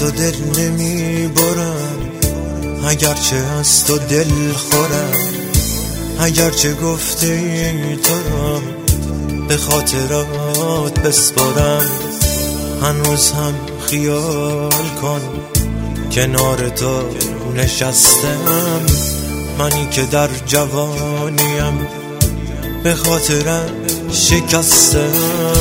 تو دل نمی برم، اگرچه از تو دل خورم، اگرچه گفته ای تو را به خاطرات بسپارم. هنوز هم خیال کن کنار تو نشستم، منی که در جوانیم به خاطرت شکستم.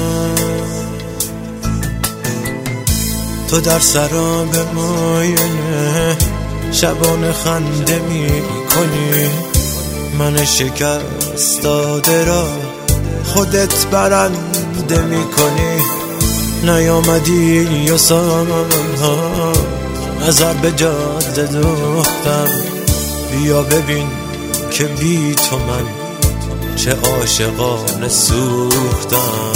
تو در سراب ماینه شبانه خنده می کنی، من شکست داده را خودت برنده می کنی. نیامدی و سالها نظر به جاده دوختم، بیا ببین که بی تو من چه عاشقانه سوختم.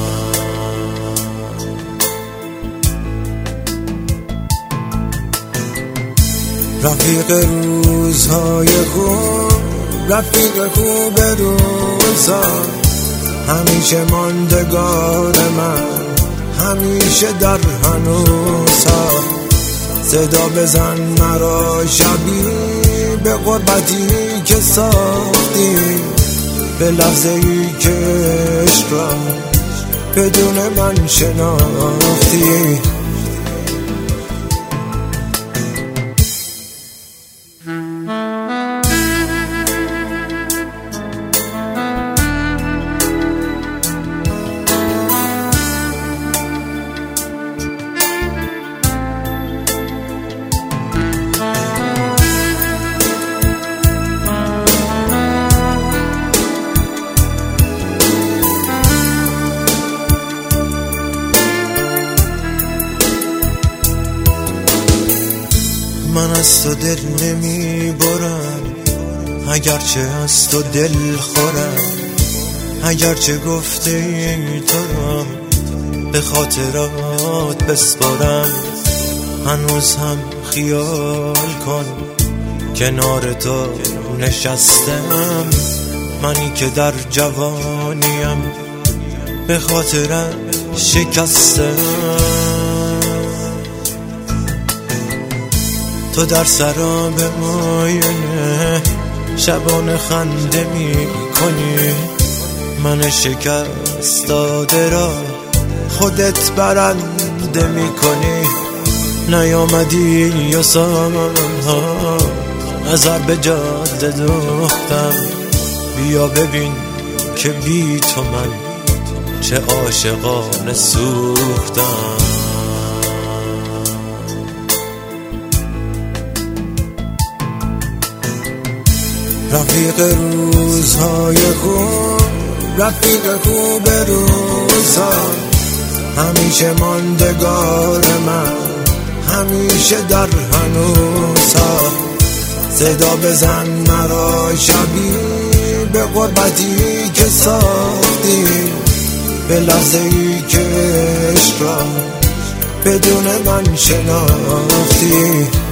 رفیق روزهای خوب، رفیق خوب روزا، همیشه ماندگار من، همیشه در هنوزها. صدا بزن مرا شبی به غربتی که ساختی، به لحظه ای که عشق را بدون من شناختی. من از تو دل نمی برم، اگرچه از تو دل خورم، اگرچه گفته ای تو را به خاطرات بسپارم. هنوز هم خیال کن کنار تو نشستم، منی که در جوانیم به خاطرت شکستم. تو در سراب ماینه شبانه خنده می کنی، من شکست داده را خودت برنده می کنی. نیامدی و سالها نظر به جاده دوختم، بیا ببین که بی تو من چه عاشقانه سوختم. رفیق روزهای خوب، رفیق خوب روزا، همیشه ماندگار من، همیشه در هنوزها. صدا بزن مرا شبی به غربتی که ساختی، به لحظه ای که عشق را بدون من شناختی.